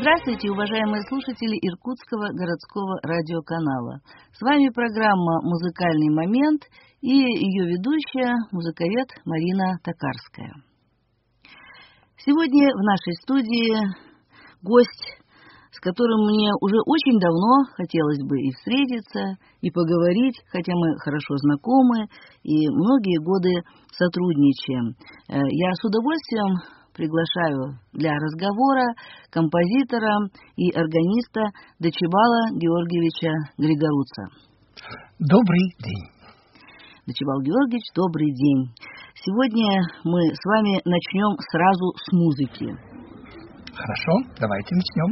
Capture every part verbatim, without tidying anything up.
Здравствуйте, уважаемые слушатели Иркутского городского радиоканала. С вами программа «Музыкальный момент» и ее ведущая, музыковед Марина Токарская. Сегодня в нашей студии гость, с которым мне уже очень давно хотелось бы и встретиться, и поговорить, хотя мы хорошо знакомы и многие годы сотрудничаем. Я с удовольствием приглашаю для разговора композитора и органиста Дочебала Георгиевича Григоруца. Добрый день. Дочебал Георгиевич, добрый день. Сегодня мы с вами начнем сразу с музыки. Хорошо, давайте начнем.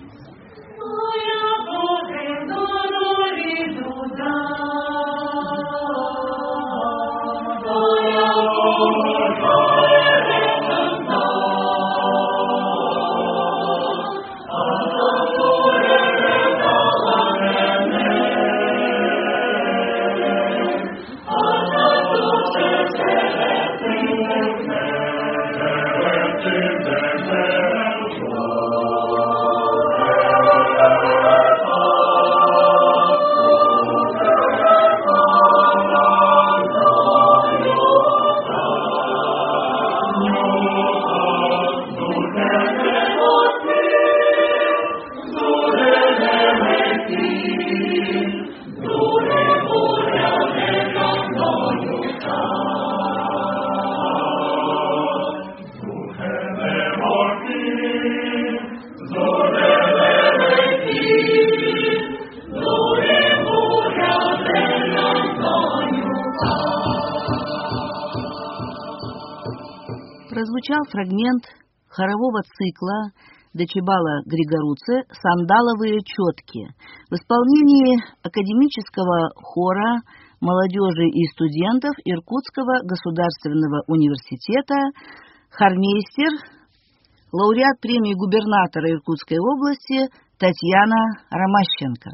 Прозвучал фрагмент хорового цикла Дочебала Григоруца «Сандаловые четки» в исполнении академического хора молодежи и студентов Иркутского государственного университета, хормейстер, лауреат премии губернатора Иркутской области Татьяна Ромащенко.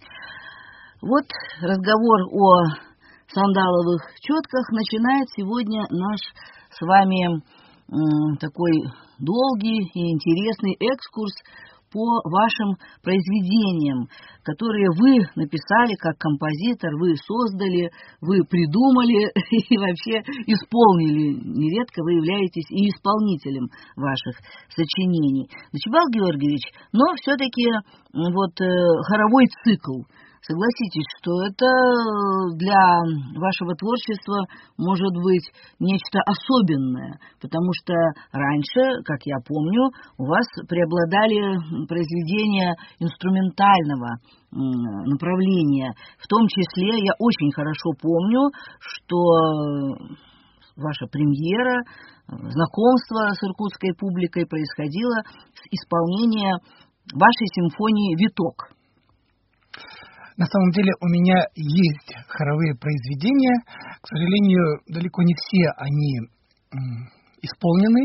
Вот разговор о сандаловых четках начинает сегодня наш с вами такой долгий и интересный экскурс по вашим произведениям, которые вы написали как композитор, вы создали, вы придумали и вообще исполнили. Нередко вы являетесь и исполнителем ваших сочинений. Дочебал Георгиевич, но все-таки вот хоровой цикл. Согласитесь, что это для вашего творчества может быть нечто особенное, потому что раньше, как я помню, у вас преобладали произведения инструментального направления. В том числе я очень хорошо помню, что ваша премьера, знакомство с иркутской публикой происходило с исполнения вашей симфонии «Виток». На самом деле у меня есть хоровые произведения. К сожалению, далеко не все они м, исполнены.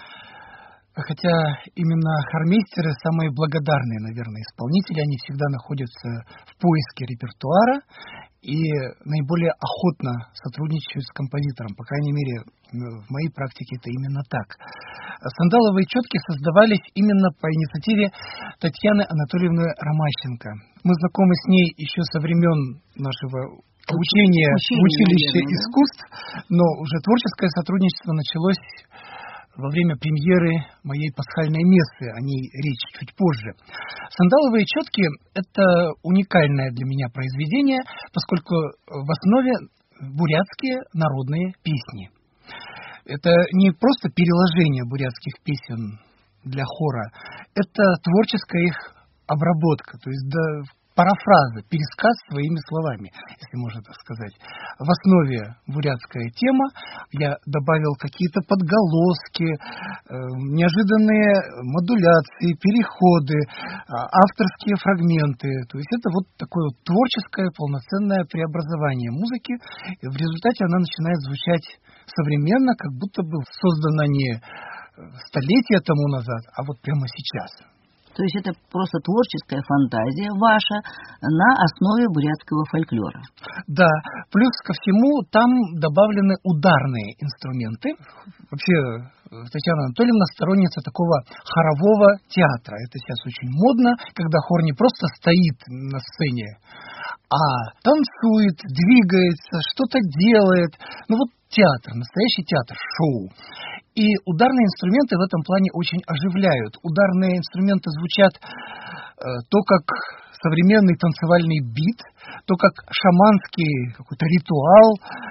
Хотя именно хормейстеры самые благодарные, наверное, исполнители. Они всегда находятся в поиске репертуара и наиболее охотно сотрудничают с композитором. По крайней мере, в моей практике это именно так. Сандаловые четки создавались именно по инициативе Татьяны Анатольевны Ромащенко. Мы знакомы с ней еще со времен нашего обучения в училище искусств, но уже творческое сотрудничество началось во время премьеры моей пасхальной мессы, о ней речь чуть позже. Сандаловые четки – это уникальное для меня произведение, поскольку в основе бурятские народные песни. Это не просто переложение бурятских песен для хора, это творческая их обработка, то есть да, парафраза, пересказ своими словами, если можно так сказать. В основе бурятская тема, я добавил какие-то подголоски, э, неожиданные модуляции, переходы, э, авторские фрагменты. То есть это вот такое вот творческое, полноценное преобразование музыки. И в результате она начинает звучать современно, как будто бы создана не столетия тому назад, а вот прямо сейчас. То есть это просто творческая фантазия ваша на основе бурятского фольклора. Да, плюс ко всему там добавлены ударные инструменты. Вообще, Татьяна Анатольевна сторонница такого хорового театра. Это сейчас очень модно, когда хор не просто стоит на сцене, а танцует, двигается, что-то делает. Ну вот театр, настоящий театр, шоу. И ударные инструменты в этом плане очень оживляют. Ударные инструменты звучат э, то как современный танцевальный бит, то как шаманский какой-то ритуал.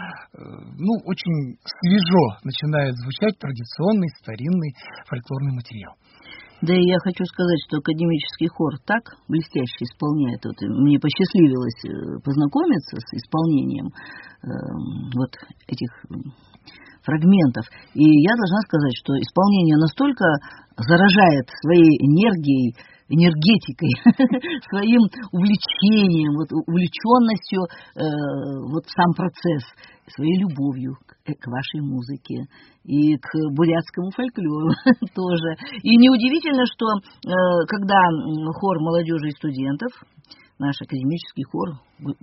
Э, ну, очень свежо начинает звучать традиционный, старинный фольклорный материал. Да и я хочу сказать, что академический хор так блестяще исполняет. Вот мне посчастливилось познакомиться с исполнением э, вот этих фрагментов. И я должна сказать, что исполнение настолько заражает своей энергией, энергетикой, своим увлечением, вот, увлеченностью э, вот сам процесс, своей любовью к, к вашей музыке и к бурятскому фольклору тоже. И неудивительно, что э, когда хор молодежи и студентов, наш академический хор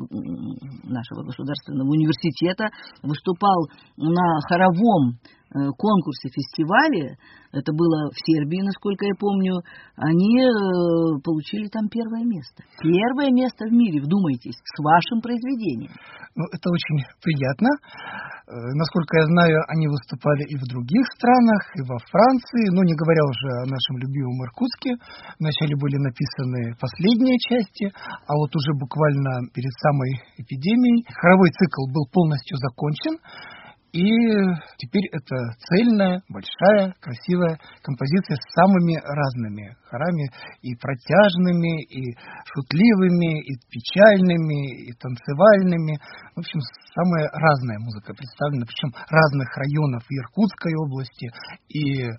нашего государственного университета выступал на хоровом конкурсе, фестивале, это было в Сербии, насколько я помню, они получили там первое место. Первое место в мире, вдумайтесь, с вашим произведением. Ну, это очень приятно. Насколько я знаю, они выступали и в других странах, и во Франции, ну, не говоря уже о нашем любимом Иркутске. Вначале были написаны последние части, а вот уже буквально перед самой эпидемией хоровой цикл был полностью закончен. И теперь это цельная, большая, красивая композиция с самыми разными хорами, и протяжными, и шутливыми, и печальными, и танцевальными. В общем, самая разная музыка представлена, причем разных районов и Иркутской области, и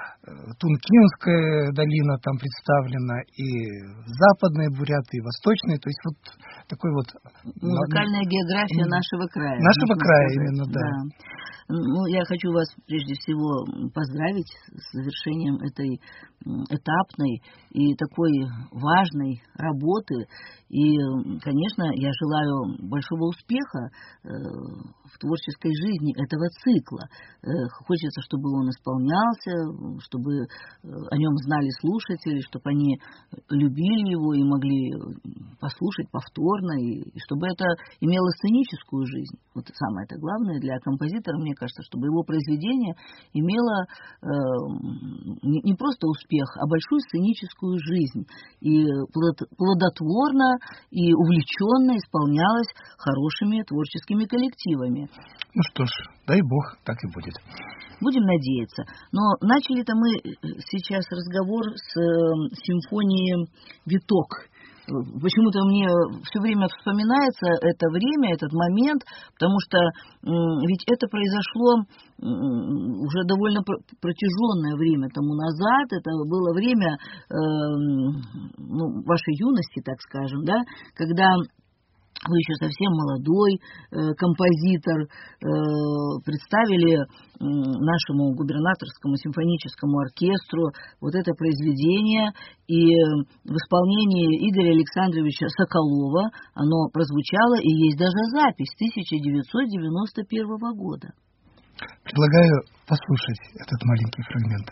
Тункинская долина там представлена, и западные Буряты, и восточные, то есть вот такой вот... Музыкальная география нашего края. Нашего края, сказать. именно, да. да. Ну, я хочу вас прежде всего поздравить с завершением этой этапной и такой важной работы. И, конечно, я желаю большого успеха в творческой жизни этого цикла. Хочется, чтобы он исполнялся, чтобы о нем знали слушатели, чтобы они любили его и могли послушать повторно, и чтобы это имело сценическую жизнь. Вот самое это главное для композитора, мне кажется, чтобы его произведение имело э, не, не просто успех, а большую сценическую жизнь. И плодотворно и увлеченно исполнялось хорошими творческими коллективами. Ну что ж, дай бог, так и будет. Будем надеяться. Но начали-то мы сейчас разговор с э, симфонии «Виток». Почему-то мне все время вспоминается это время, этот момент, потому что ведь это произошло уже довольно протяженное время тому назад. Это было время э, ну, вашей юности, так скажем, да, когда вы еще совсем молодой э, композитор, э, представили э, нашему губернаторскому симфоническому оркестру вот это произведение, и в исполнении Игоря Александровича Соколова оно прозвучало, и есть даже запись тысяча девятьсот девяносто первого года. Предлагаю послушать этот маленький фрагмент.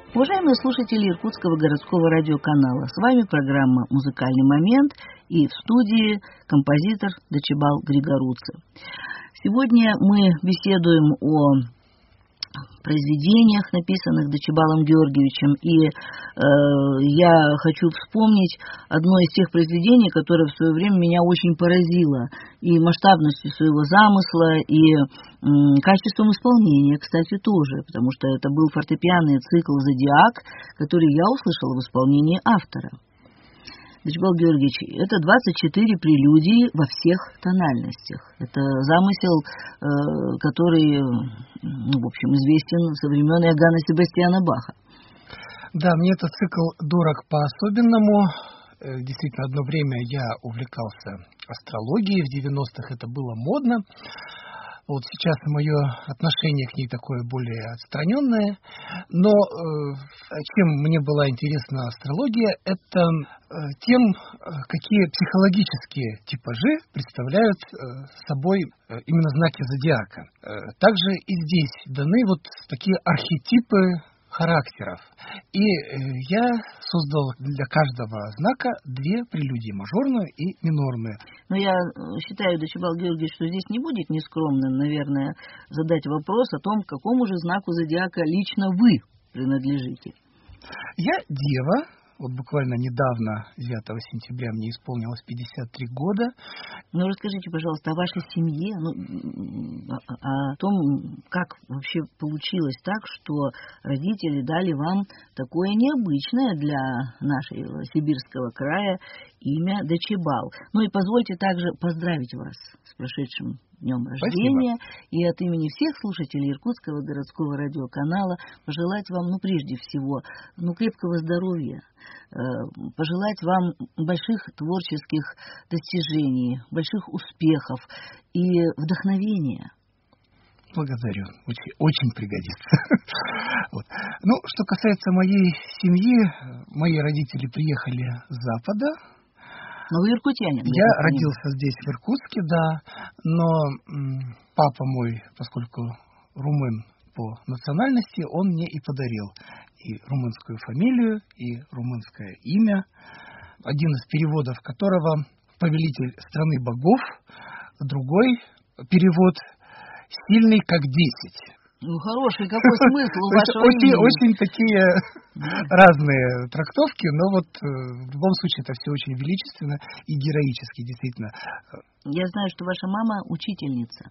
Уважаемые слушатели Иркутского городского радиоканала, с вами программа «Музыкальный момент» и в студии композитор Дачибал Григоруци. Сегодня мы беседуем о произведениях, написанных Дачибалом Георгиевичем, и э, я хочу вспомнить одно из тех произведений, которое в свое время меня очень поразило и масштабностью своего замысла, и э, качеством исполнения, кстати, тоже, потому что это был фортепианный цикл «Зодиак», который я услышала в исполнении автора. Дачибал Георгиевич, это двадцать четыре прелюдии во всех тональностях. Это замысел, э, который, ну, в общем, известен со времен Иоганна Себастьяна Баха. Да, мне этот цикл дорог по-особенному. Действительно, одно время я увлекался астрологией, в девяностых это было модно. Вот сейчас мое отношение к ней такое более отстраненное, но э, чем мне была интересна астрология, это э, тем, какие психологические типажи представляют э, собой э, именно знаки зодиака. Э, также и здесь даны вот такие архетипы характеров. И э, я создал для каждого знака две прелюдии, мажорную и минорную. Но я считаю, Дачибал Георгиевич, что здесь не будет нескромным, наверное, задать вопрос о том, к какому же знаку зодиака лично вы принадлежите. Я дева. Вот буквально недавно, девятого сентября, мне исполнилось пятьдесят три года. Ну, расскажите, пожалуйста, о вашей семье, ну, о, о том, как вообще получилось так, что родители дали вам такое необычное для нашего сибирского края имя Дачибал. Ну и позвольте также поздравить вас с прошедшим днем рождения. Спасибо. И от имени всех слушателей Иркутского городского радиоканала пожелать вам, ну, прежде всего, ну, крепкого здоровья, пожелать вам больших творческих достижений, больших успехов и вдохновения. Благодарю. Очень, очень пригодится. Вот. Ну, что касается моей семьи, мои родители приехали с Запада. Но вы иркутянин. Я, я родился здесь, в Иркутске, да, но м, папа мой, поскольку румын по национальности, он мне и подарил и румынскую фамилию, и румынское имя, один из переводов которого «Повелитель страны богов», другой перевод «Сильный как десять». Ну, хороший какой смысл у вашего очень, имени. Очень такие разные трактовки, но вот в любом случае это все очень величественно и героически, действительно. Я знаю, что ваша мама учительница.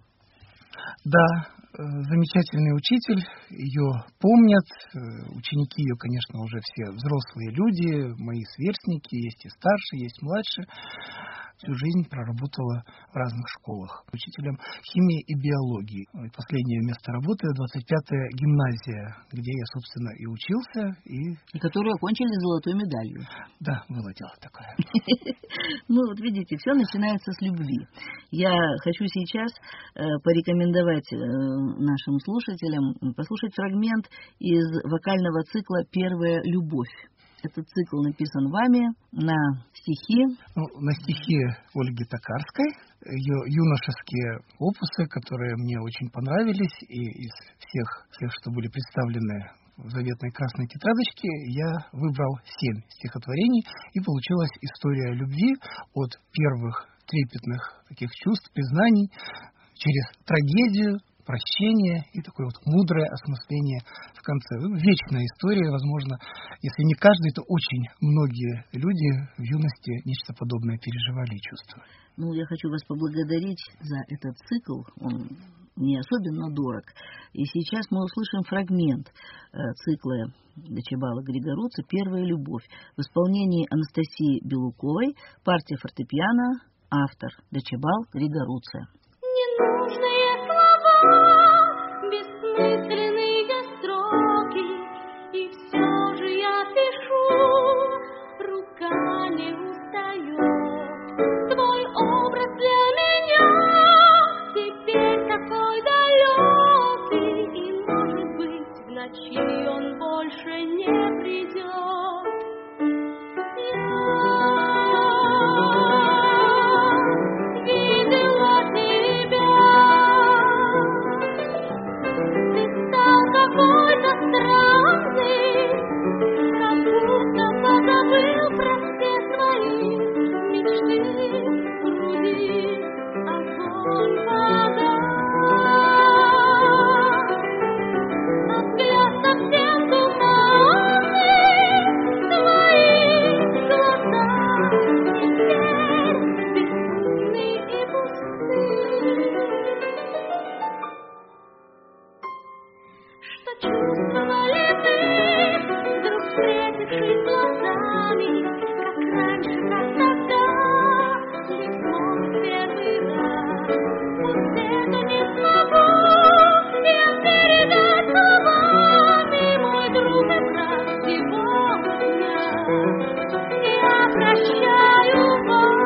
Да, замечательный учитель, ее помнят, ученики ее, конечно, уже все взрослые люди, мои сверстники, есть и старше, есть младше. Всю жизнь проработала в разных школах учителем химии и биологии. Последнее место работы двадцать пятая гимназия, где я, собственно, и учился. И, и которую окончили золотой медалью. Да, было дело такое. Ну, вот видите, все начинается с любви. Я хочу сейчас порекомендовать нашим слушателям послушать фрагмент из вокального цикла «Первая любовь». Этот цикл написан вами на стихи. Ну, на стихи Ольги Токарской, ее юношеские опусы, которые мне очень понравились, и из всех, всех, что были представлены в заветной красной тетрадочке, я выбрал семь стихотворений, и получилась история любви от первых трепетных таких чувств, признаний, через трагедию, прощение и такое вот мудрое осмысление в конце. Вечная история, возможно, если не каждый, то очень многие люди в юности нечто подобное переживали и чувствовали. Ну, я хочу вас поблагодарить за этот цикл, он мне особенно дорог. И сейчас мы услышим фрагмент э, цикла Дачибала Григоруци «Первая любовь» в исполнении Анастасии Белуковой, партия фортепиано, автор Дачибал Григоруци. Ненужные слова, бессмысленные строки, и все же я пишу, рука не устает. Твой образ для меня теперь такой далекий, и, может быть, в ночи он больше не придет. Я видела тебя встретившись глазами, как раньше, как тогда, ведь снова в первый раз. Пусть это не смогу я передать словами, мой друг и брат, сегодня я прощаю вас,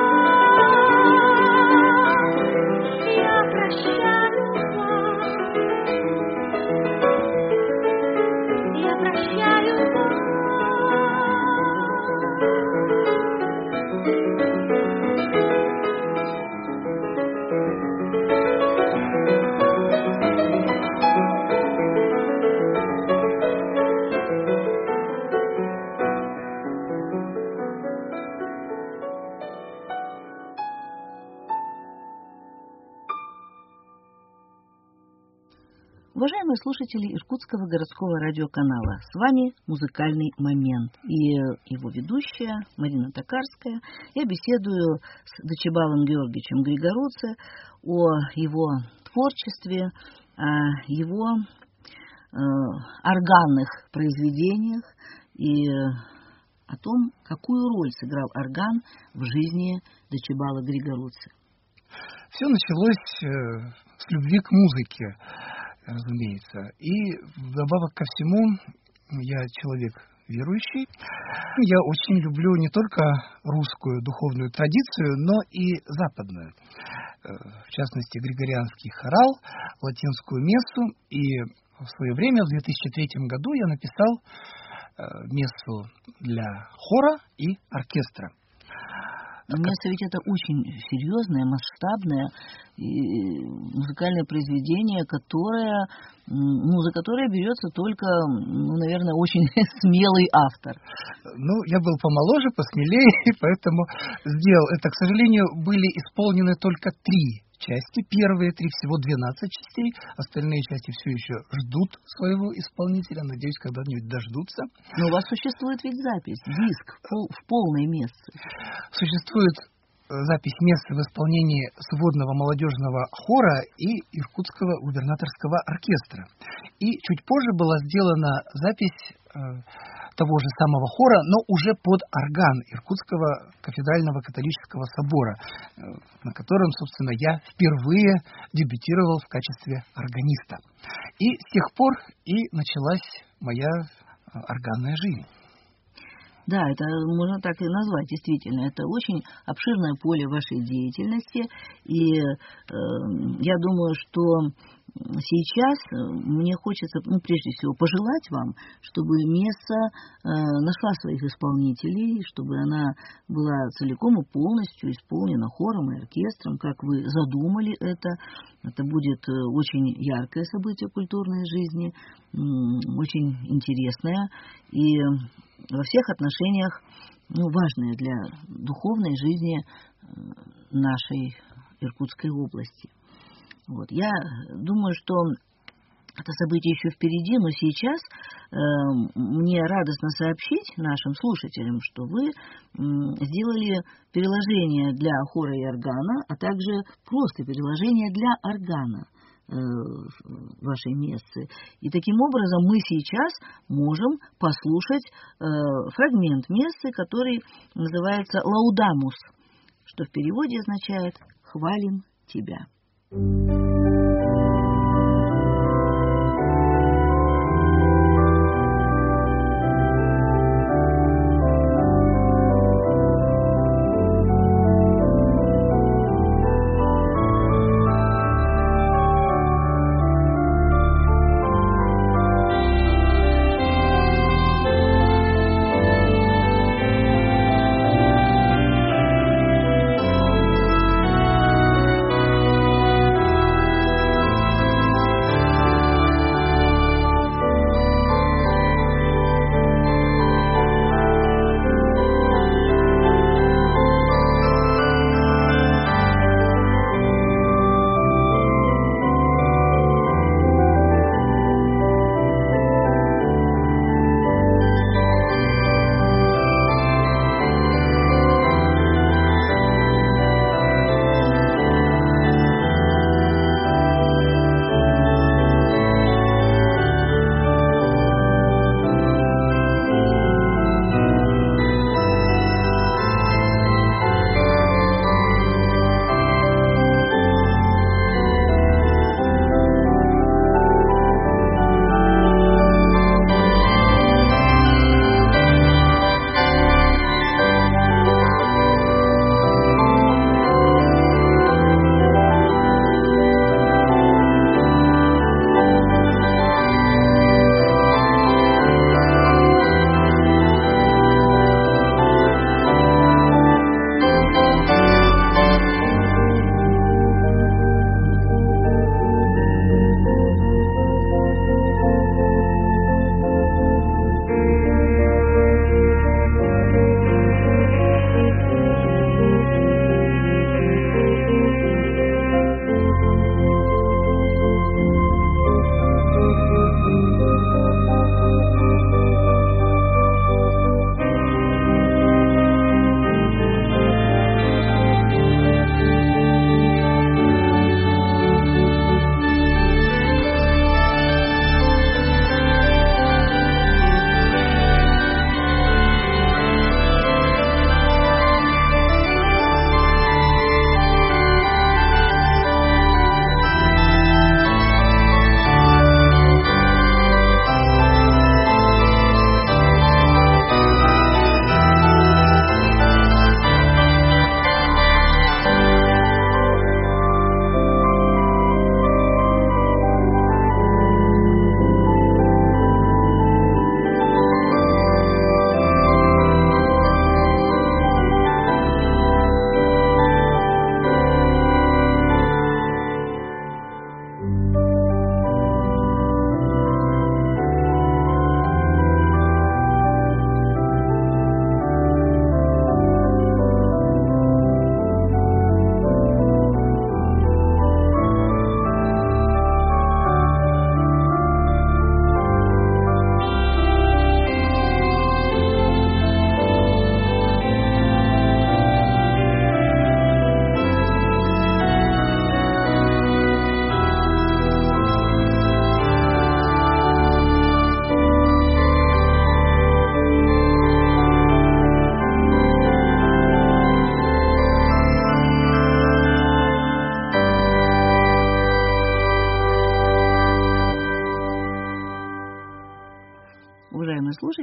я прощаю вас, я прощаю вас. Уважаемые слушатели Иркутского городского радиоканала, с вами «Музыкальный момент» и его ведущая Марина Токарская. Я беседую с Дочебалом Георгиевичем Григородце о его творчестве, о его э, органных произведениях и о том, какую роль сыграл орган в жизни Дочебала Григородце. Все началось э, с любви к музыке, разумеется. И вдобавок ко всему, я человек верующий. Я очень люблю не только русскую духовную традицию, но и западную. В частности, григорианский хорал, латинскую мессу. И в свое время, в две тысячи третьем году, я написал мессу для хора и оркестра. Месса ведь это очень серьезное, масштабное и музыкальное произведение, которое, ну, за которое берется только, ну, наверное, очень смелый автор. Ну, я был помоложе, посмелее, поэтому сделал это. К сожалению, были исполнены только три части. Первые три, всего двенадцать частей. Остальные части все еще ждут своего исполнителя. Надеюсь, когда-нибудь дождутся. Но у вас существует ведь запись, диск в, пол, в полной мессе. Существует запись мессы в исполнении сводного молодежного хора и Иркутского губернаторского оркестра. И чуть позже была сделана запись э, того же самого хора, но уже под орган Иркутского кафедрального католического собора, э, на котором, собственно, я впервые дебютировал в качестве органиста. И с тех пор и началась моя э, органная жизнь. Да, это можно так и назвать, действительно. Это очень обширное поле вашей деятельности. И э, я думаю, что сейчас мне хочется, ну, прежде всего, пожелать вам, чтобы месса э, нашла своих исполнителей, чтобы она была целиком и полностью исполнена хором и оркестром, как вы задумали это. Это будет очень яркое событие культурной жизни, очень интересное и во всех отношениях, ну, важное для духовной жизни нашей Иркутской области. Вот. Я думаю, что это событие еще впереди, но сейчас э, мне радостно сообщить нашим слушателям, что вы э, сделали переложение для хора и органа, а также просто переложение для органа э, вашей мессы. И таким образом мы сейчас можем послушать э, фрагмент мессы, который называется «Лаудамус», что в переводе означает «хвалим тебя». Thank you.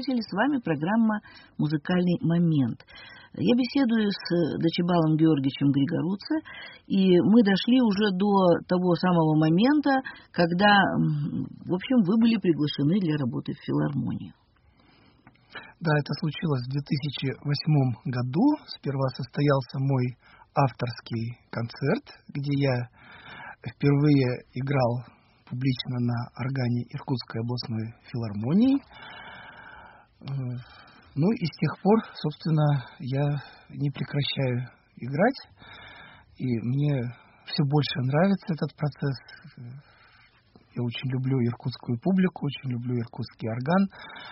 слушатели, с вами программа «Музыкальный момент». Я беседую с Дачибалом Георгиевичем Григоруце, и мы дошли уже до того самого момента, когда, в общем, вы были приглашены для работы в филармонию. Да, это случилось в две тысячи восьмом году. Сперва состоялся мой авторский концерт, где я впервые играл публично на органе Иркутской областной филармонии. Ну и с тех пор, собственно, я не прекращаю играть, и мне все больше нравится этот процесс. Я очень люблю иркутскую публику, очень люблю иркутский орган.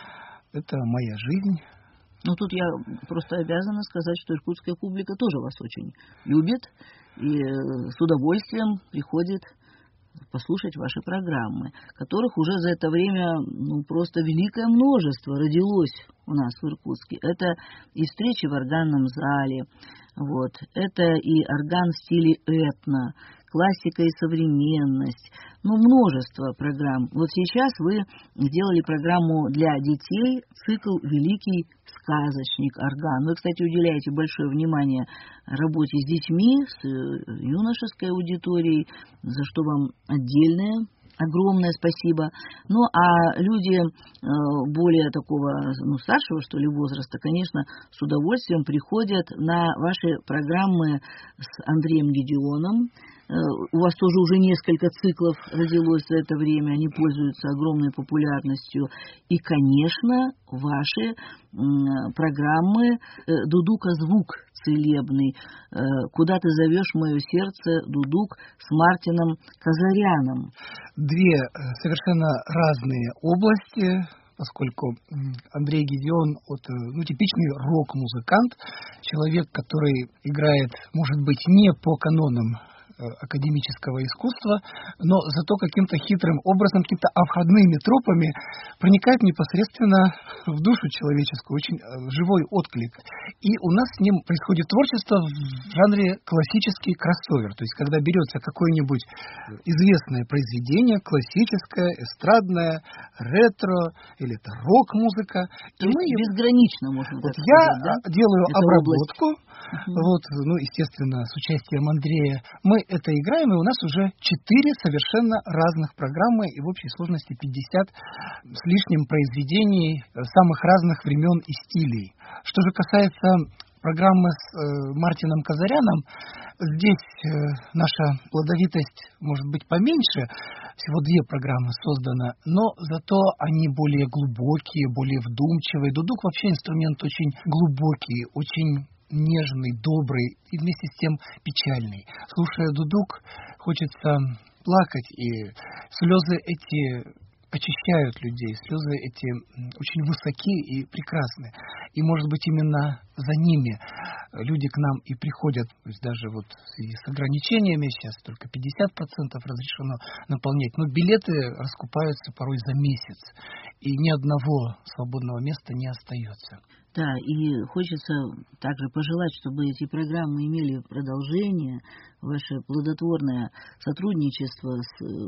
Это моя жизнь. Ну, тут я просто обязана сказать, что иркутская публика тоже вас очень любит и с удовольствием приходит послушать ваши программы, которых уже за это время ну, просто великое множество родилось у нас в Иркутске. Это и встречи в органном зале, вот, это и орган в стиле этно, классика и современность, ну, множество программ. Вот сейчас вы сделали программу для детей, цикл «Великий сказочник орган». Вы, кстати, уделяете большое внимание работе с детьми, с юношеской аудиторией, за что вам отдельное огромное спасибо. Ну, а люди э, более такого, ну, старшего, что ли, возраста, конечно, с удовольствием приходят на ваши программы с Андреем Гедеоном. Э, у вас тоже уже несколько циклов родилось за это время, они пользуются огромной популярностью. И, конечно, ваши э, программы э, «Дудука звук целебный», э, «Куда ты зовешь мое сердце», «Дудук» с Мартином Казаряном. Две совершенно разные области, поскольку Андрей Гедеон вот, ну, типичный рок-музыкант, человек, который играет, может быть, не по канонам академического искусства, но зато каким-то хитрым образом, какими-то обходными тропами проникает непосредственно в душу человеческую, очень живой отклик. И у нас с ним происходит творчество в жанре классический кроссовер, то есть когда берется какое-нибудь известное произведение, классическое, эстрадное, ретро, или это рок-музыка. То есть мы безгранично, можно вот так я сказать, да? делаю это обработку, uh-huh. вот, ну, естественно, с участием Андрея. Мы это играем, и у нас уже четыре совершенно разных программы, и в общей сложности пятьдесят с лишним произведений самых разных времен и стилей. Что же касается программы с э, Мартином Казаряном, здесь э, наша плодовитость может быть поменьше, всего две программы создано, но зато они более глубокие, более вдумчивые. Дудук вообще инструмент очень глубокий, очень нежный, добрый и вместе с тем печальный. Слушая дудук, хочется плакать, и слезы эти очищают людей, слезы эти очень высоки и прекрасны. И, может быть, именно за ними люди к нам и приходят, то есть даже вот в связи с ограничениями, сейчас только пятьдесят процентов разрешено наполнять, но билеты раскупаются порой за месяц, и ни одного свободного места не остается. Да, и хочется также пожелать, чтобы эти программы имели продолжение, ваше плодотворное сотрудничество с э,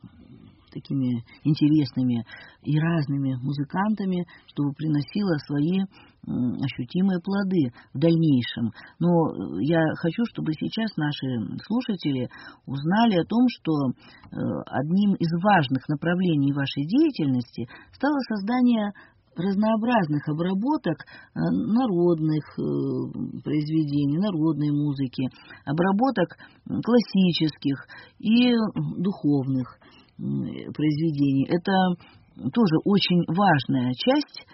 такими интересными и разными музыкантами, чтобы приносило свои э, ощутимые плоды в дальнейшем. Но я хочу, чтобы сейчас наши слушатели узнали о том, что э, одним из важных направлений вашей деятельности стало создание разнообразных обработок народных произведений, народной музыки, обработок классических и духовных произведений. Это тоже очень важная часть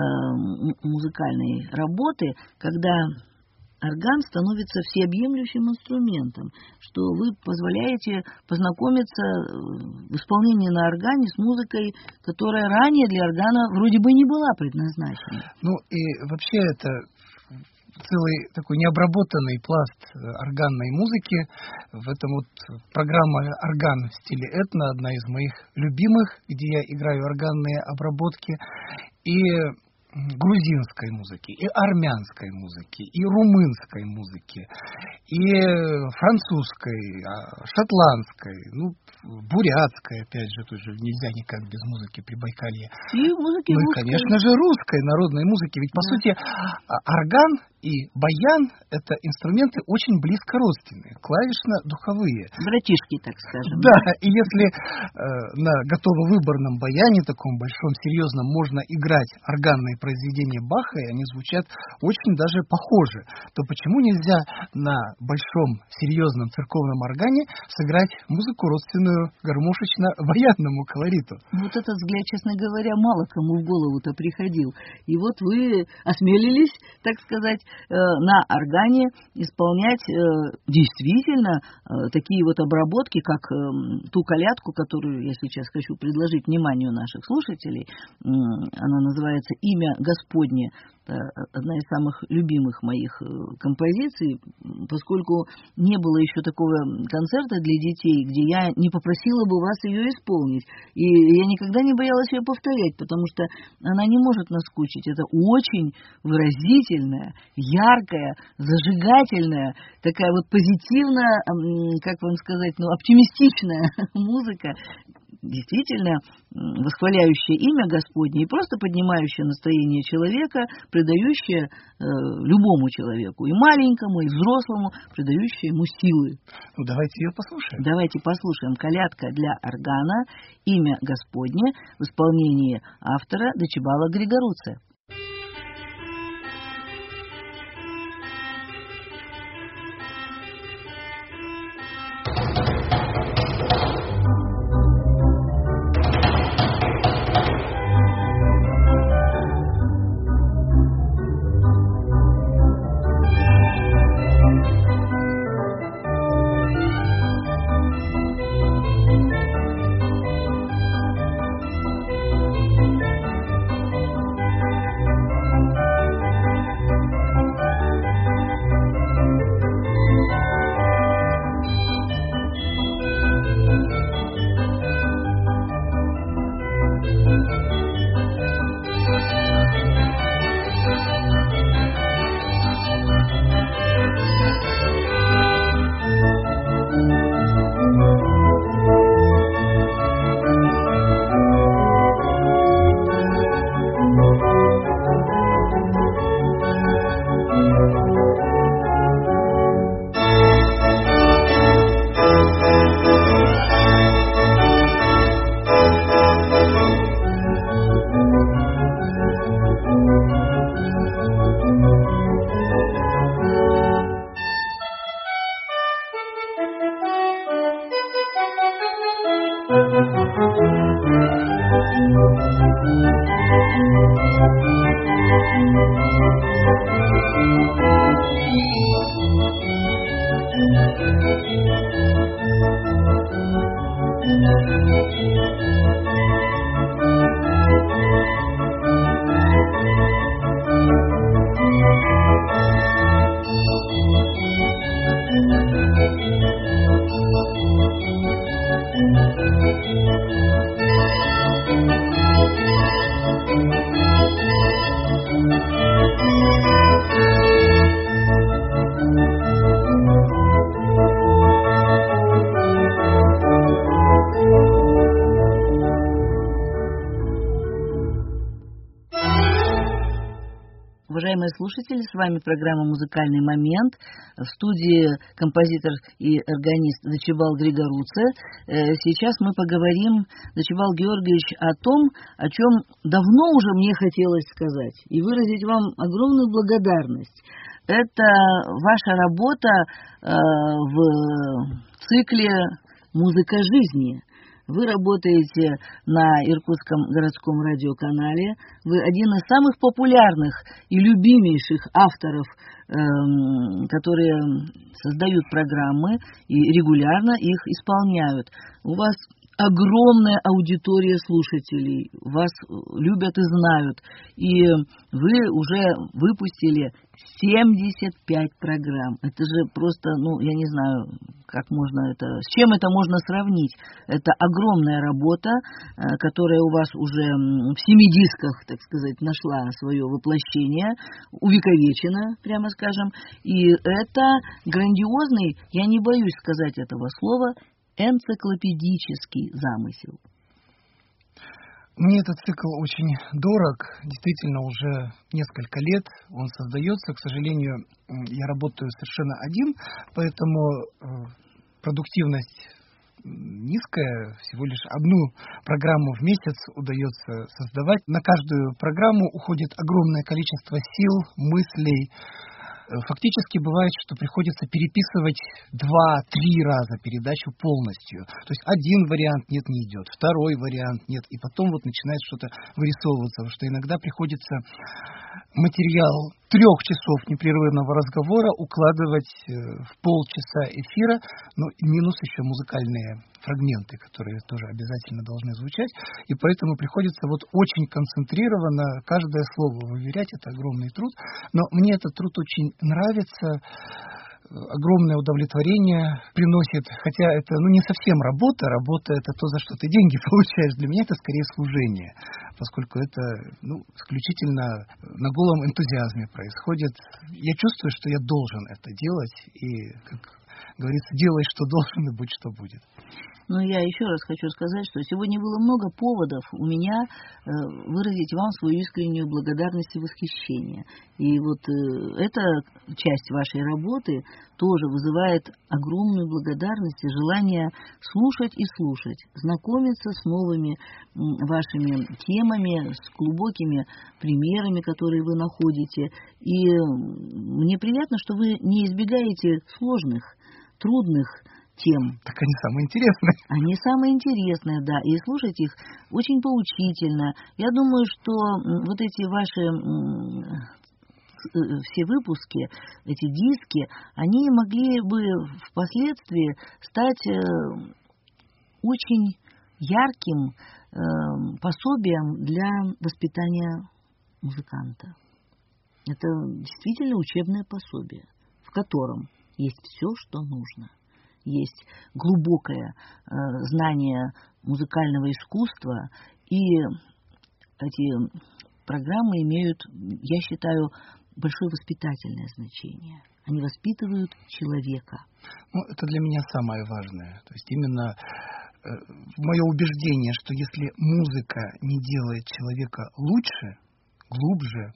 музыкальной работы, когда орган становится всеобъемлющим инструментом, что вы позволяете познакомиться в исполнении на органе с музыкой, которая ранее для органа вроде бы не была предназначена. Ну и вообще это целый такой необработанный пласт органной музыки. В этом вот программа «Орган» в стиле этно, одна из моих любимых, где я играю органные обработки. И грузинской музыки, и армянской музыки, и румынской музыки, и французской, шотландской, ну, бурятской, опять же, тоже нельзя никак без музыки Прибайкалья. И музыки ну и, русской. конечно же, русской народной музыки. Ведь, по да. сути, орган и баян — это инструменты очень близко родственные, клавишно-духовые. Братишки, так скажем. Да, и если э, на готово-выборном баяне, таком большом, серьезном, можно играть органные произведения Баха, и они звучат очень даже похоже, то почему нельзя на большом, серьезном церковном органе сыграть музыку, родственную гармошечно-баянному колориту? Вот этот взгляд, честно говоря, мало кому в голову-то приходил. И вот вы осмелились, так сказать, на органе исполнять действительно такие вот обработки, как ту колядку, которую я сейчас хочу предложить вниманию наших слушателей. Она называется «Имя Господне». Одна из самых любимых моих композиций, поскольку не было еще такого концерта для детей, где я не попросила бы вас ее исполнить. И я никогда не боялась ее повторять, потому что она не может наскучить. Это очень выразительная, яркая, зажигательная, такая вот позитивная, как вам сказать, ну, оптимистичная музыка, действительно восхваляющая имя Господне и просто поднимающая настроение человека, придающая э, любому человеку, и маленькому, и взрослому, придающая ему силы. Ну, давайте ее послушаем. Давайте послушаем колядка для органа «Имя Господне» в исполнении автора Дочебала Григоруце. Уважаемые слушатели, с вами программа «Музыкальный момент». В студии композитор и органист Дочебал Григоруце. Сейчас мы поговорим, Дочебал Георгиевич, о том, о чем давно уже мне хотелось сказать и выразить вам огромную благодарность. Это ваша работа в цикле «Музыка жизни». Вы работаете на Иркутском городском радиоканале. Вы один из самых популярных и любимейших авторов, эм, которые создают программы и регулярно их исполняют. У вас огромная аудитория слушателей, вас любят и знают, и вы уже выпустили семьдесят пять программ. Это же просто, ну, я не знаю, как можно это, с чем это можно сравнить. Это огромная работа, которая у вас уже в семи дисках, так сказать, нашла свое воплощение, увековечена, прямо скажем. И это грандиозный, я не боюсь сказать этого слова, энциклопедический замысел. Мне этот цикл очень дорог, действительно уже несколько лет он создается. К сожалению, я работаю совершенно один, поэтому продуктивность низкая, всего лишь одну программу в месяц удается создавать. На каждую программу уходит огромное количество сил, мыслей. Фактически бывает, что приходится переписывать два-три раза передачу полностью. То есть один вариант нет, не идет, второй вариант нет, и потом вот начинает что-то вырисовываться, потому что иногда приходится материал трех часов непрерывного разговора укладывать в полчаса эфира, ну и минус еще музыкальные фрагменты, которые тоже обязательно должны звучать, и поэтому приходится вот очень концентрированно каждое слово выверять, это огромный труд, но мне этот труд очень нравится, огромное удовлетворение приносит, хотя это ну, не совсем работа, работа это то, за что ты деньги получаешь, для меня это скорее служение, поскольку это ну, исключительно на голом энтузиазме происходит. Я чувствую, что я должен это делать, и, как говорится, делай, что должен, и будь, что будет. Но я еще раз хочу сказать, что сегодня было много поводов у меня э, выразить вам свою искреннюю благодарность и восхищение. И вот э, эта часть вашей работы тоже вызывает огромную благодарность и желание слушать и слушать, знакомиться с новыми м, вашими темами, с глубокими примерами, которые вы находите. И мне приятно, что вы не избегаете сложных, трудных тем. Так они самые интересные. Они самые интересные, да, и слушать их очень поучительно. Я думаю, что вот эти ваши все выпуски, эти диски, они могли бы впоследствии стать очень ярким пособием для воспитания музыканта. Это действительно учебное пособие, в котором есть все, что нужно. Есть глубокое э, знание музыкального искусства, и эти программы имеют, я считаю, большое воспитательное значение. Они воспитывают человека. Ну, это для меня самое важное. То есть именно э, мое убеждение, что если музыка не делает человека лучше, глубже,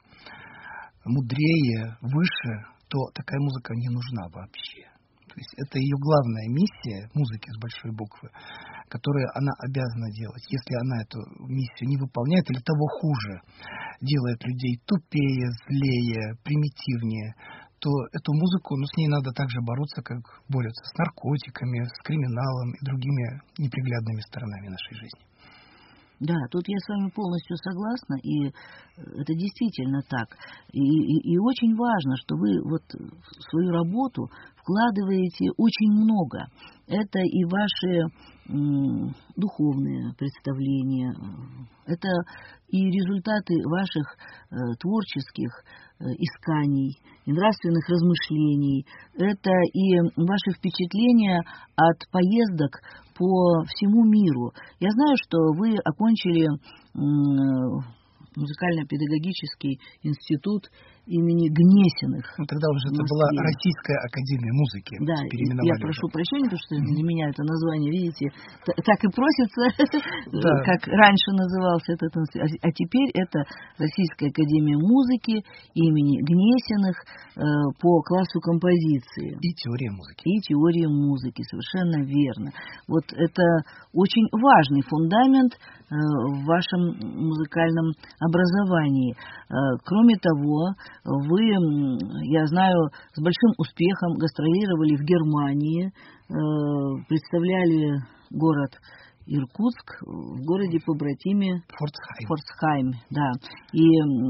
мудрее, выше, то такая музыка не нужна вообще. То есть это ее главная миссия, музыки с большой буквы, которую она обязана делать. Если она эту миссию не выполняет, или того хуже, делает людей тупее, злее, примитивнее, то эту музыку, ну, с ней надо также бороться, как борются с наркотиками, с криминалом и другими неприглядными сторонами нашей жизни. Да, тут я с вами полностью согласна, и это действительно так. И, и, и очень важно, что вы вот в свою работу вкладываете очень много. Это и ваши м, духовные представления, это и результаты ваших э, творческих э, исканий, и нравственных размышлений, это и ваши впечатления от поездок по всему миру. Я знаю, что вы окончили м, музыкально-педагогический институт имени Гнесиных. Ну, тогда уже это была Российская академия музыки. Да, я прошу прощения, потому что для меня это название, видите, так и просится, да. Как раньше назывался этот институт. А теперь это Российская академия музыки имени Гнесиных по классу композиции. И теория музыки. И теория музыки, совершенно верно. Вот это очень важный фундамент в вашем музыкальном образовании. Кроме того, вы, я знаю, с большим успехом гастролировали в Германии, представляли город Иркутск в городе побратиме Форцхайм. Форцхайм, да. И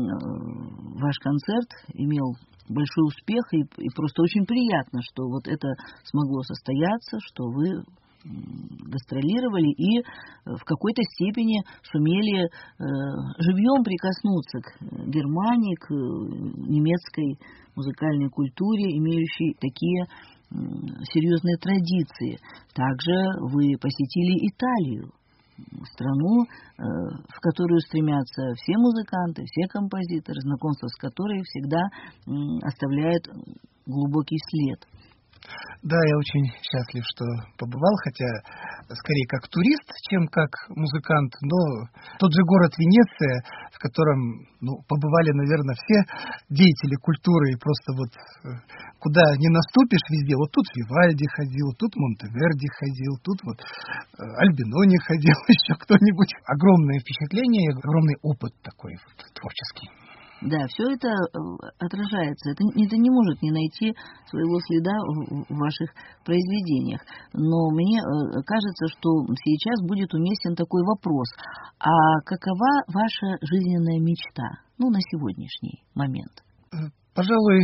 ваш концерт имел большой успех, и, и просто очень приятно, что вот это смогло состояться, что вы гастролировали и в какой-то степени сумели живьем прикоснуться к Германии, к немецкой музыкальной культуре, имеющей такие серьезные традиции. Также вы посетили Италию, страну, в которую стремятся все музыканты, все композиторы, знакомство с которой всегда оставляет глубокий след. Да, я очень счастлив, что побывал, хотя скорее как турист, чем как музыкант. Но тот же город Венеция, в котором ну, побывали, наверное, все деятели культуры, и просто вот куда не наступишь везде, вот тут Вивальди ходил, тут Монтеверди ходил, тут вот Альбинони ходил, еще кто-нибудь. Огромное впечатление, огромный опыт такой вот, творческий. Да, все это отражается. Это, это не может не найти своего следа в, в ваших произведениях. Но мне кажется, что сейчас будет уместен такой вопрос. А какова ваша жизненная мечта? Ну, на сегодняшний момент. Пожалуй,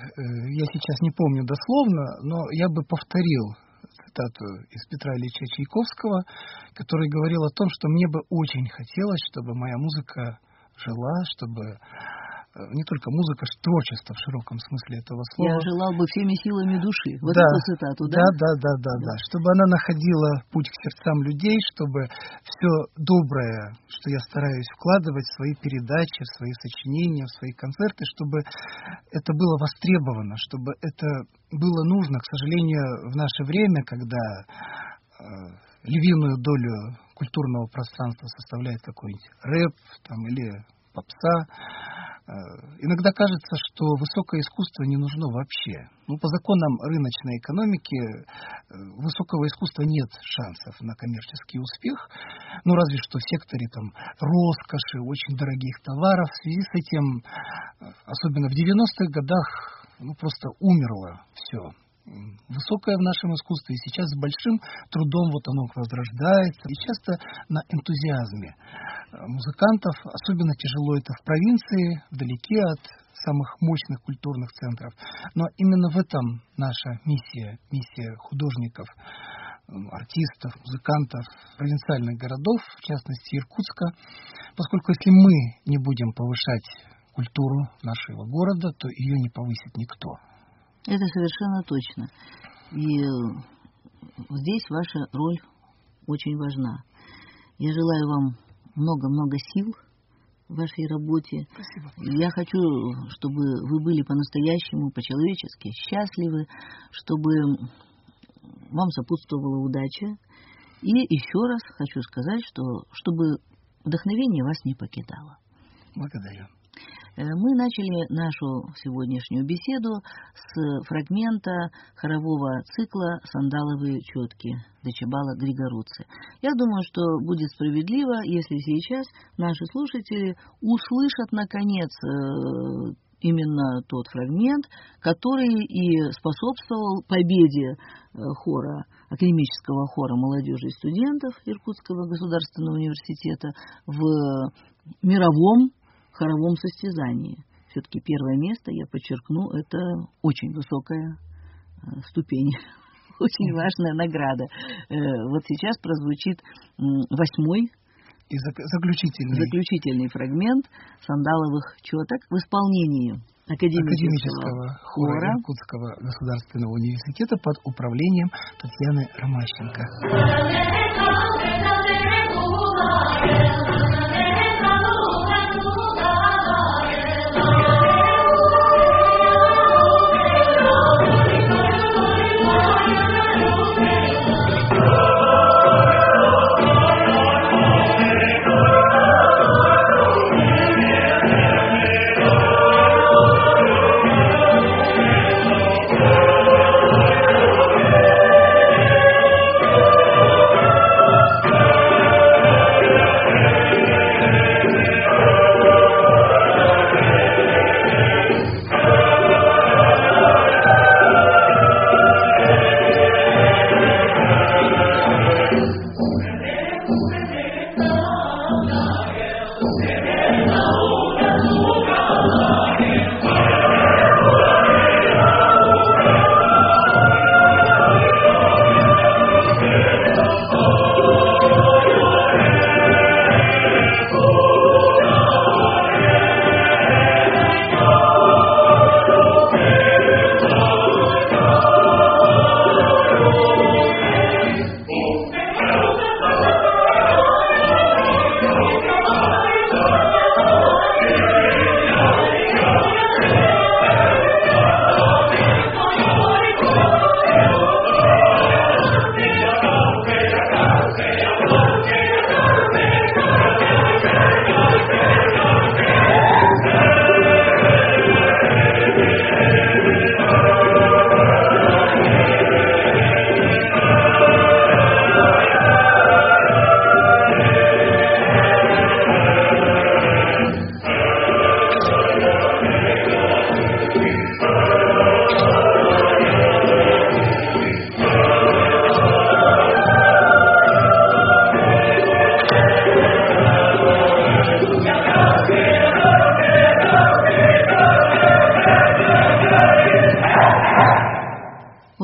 я сейчас не помню дословно, но я бы повторил цитату из Петра Ильича Чайковского, который говорил о том, что мне бы очень хотелось, чтобы моя музыка жила, чтобы не только музыка, творчество в широком смысле этого слова. Я желал бы всеми силами души. Вот да, эту цитату, да? Да, да, да, да, да. Чтобы она находила путь к сердцам людей, чтобы все доброе, что я стараюсь вкладывать в свои передачи, в свои сочинения, в свои концерты, чтобы это было востребовано, чтобы это было нужно. К сожалению, в наше время, когда э, львиную долю культурного пространства составляет какой-нибудь рэп там, или попса, иногда кажется, что высокое искусство не нужно вообще. Ну, по законам рыночной экономики высокого искусства нет шансов на коммерческий успех. Ну, разве что в секторе там роскоши, очень дорогих товаров. В связи с этим, особенно в девяностых годах, ну, просто умерло все высокое в нашем искусстве, и сейчас с большим трудом вот оно возрождается, и часто на энтузиазме музыкантов. Особенно тяжело это в провинции, вдалеке от самых мощных культурных центров. Но именно в этом наша миссия, миссия художников, артистов, музыкантов провинциальных городов, в частности Иркутска, поскольку если мы не будем повышать культуру нашего города, то ее не повысит никто. Это совершенно точно. И здесь ваша роль очень важна. Я желаю вам много-много сил в вашей работе. Спасибо. Я хочу, чтобы вы были по-настоящему, по-человечески счастливы, чтобы вам сопутствовала удача. И еще раз хочу сказать, что чтобы вдохновение вас не покидало. Благодарю. Мы начали нашу сегодняшнюю беседу с фрагмента хорового цикла «Сандаловые четки» Дечибала Григоруцци. Я думаю, что будет справедливо, если сейчас наши слушатели услышат, наконец, именно тот фрагмент, который и способствовал победе хора, академического хора молодежи и студентов Иркутского государственного университета в мировом хоровом состязании. Все-таки первое место, я подчеркну, это очень высокая ступень, очень важная награда. Вот сейчас прозвучит восьмой и заключительный. заключительный фрагмент «Сандаловых четок» в исполнении академического, академического хора, хора Иркутского государственного университета под управлением Татьяны Ромащенко.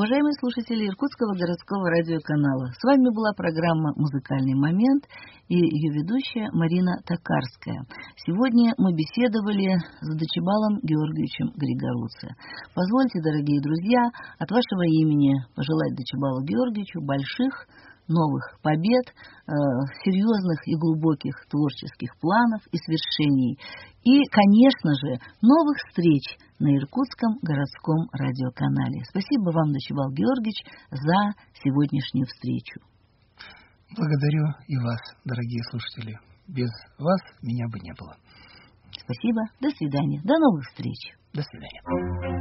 Уважаемые слушатели Иркутского городского радиоканала, с вами была программа «Музыкальный момент» и ее ведущая Марина Токарская. Сегодня мы беседовали с Дочебалом Георгиевичем Григоруце. Позвольте, дорогие друзья, от вашего имени пожелать Дочебалу Георгиевичу больших новых побед, э, серьезных и глубоких творческих планов и свершений. И, конечно же, новых встреч на Иркутском городском радиоканале. Спасибо вам, Дочебал Георгиевич, за сегодняшнюю встречу. Благодарю и вас, дорогие слушатели. Без вас меня бы не было. Спасибо. До свидания. До новых встреч. До свидания.